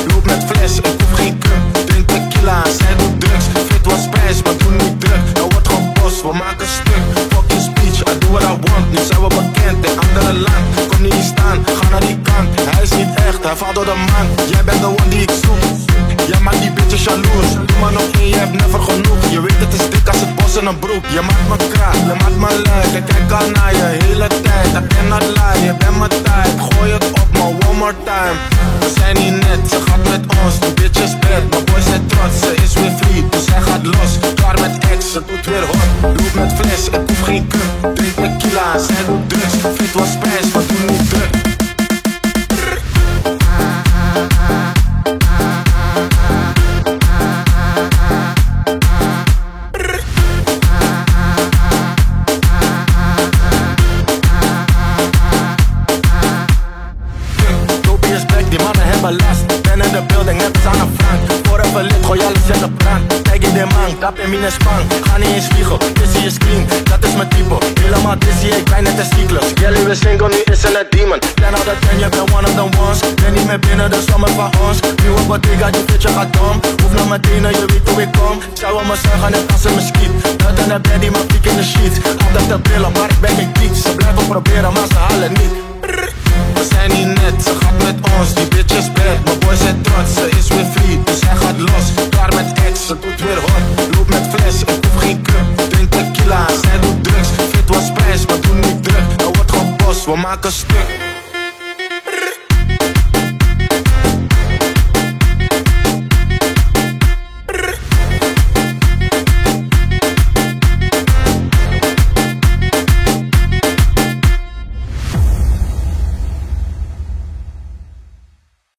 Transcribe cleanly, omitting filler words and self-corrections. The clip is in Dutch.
loop met fles, ik hoef geen cup. Drink tequila, zij doet drugs. Fit was spijs, maar doe niet druk. Er wordt gebost, we maken stuk. Fuck your speech, I do what I want. Nu zijn we bekend in andere land. Kom niet staan, ga naar die kant. Hij is niet echt, hij valt door de man. Jij bent de one die ik zoek. Jij maakt die bitches jaloers. Doe maar nog één, je hebt never genoeg. Je weet het is dik als het bos in een broek. Je maakt me kraak, je maakt me luid. Ik kijk al naar je hele tijd. I cannot lie, je bent mijn type. Gooi het op me, one more time. We zijn niet net, ze gaat met ons. Die bitch is bad, mijn boys zijn trots. Ze is weer free, dus zij gaat los. Klaar met ex, ze doet weer hot. Loop met fles, ik hoef geen cup. Drink tequila, zij doet drugs. Fit was spijs, maar doe niet druk. Ben in de building, net als aan een frank. Forever lit, gooi alles in de brand. Kijk in de man, tap in mijn span. Ga niet in spiegel, dizzy is clean. Dat is mijn type, helemaal dizzy, ik ben net een cyclus. Jelly weer single, nu is ze een demon. 10 out of 10, je bent one of the ones. Ben niet meer binnen, dus zomer van ons. Nieuwe bottega, die bitch, je gaat dom. Hoef naar mijn tenen, je weet hoe ik kom. Zou me zeggen, net als ze me schiet. Dat en de bed, die me piek in de sheets. Altijd de brillen, maar ik ben geen geek. Ze blijven proberen, maar ze halen niet. We zijn niet net, ze gaat met ons, die bitch is bad. Mijn boys zijn trots, ze is weer free, dus hij gaat los. Klaar met ex, ze doet weer hot. Loop met fles, ik hoef geen cup. Drink tequila, zij doet drugs. Fit was prijs, maar doe niet druk. Er wordt gebost, we maken stuk.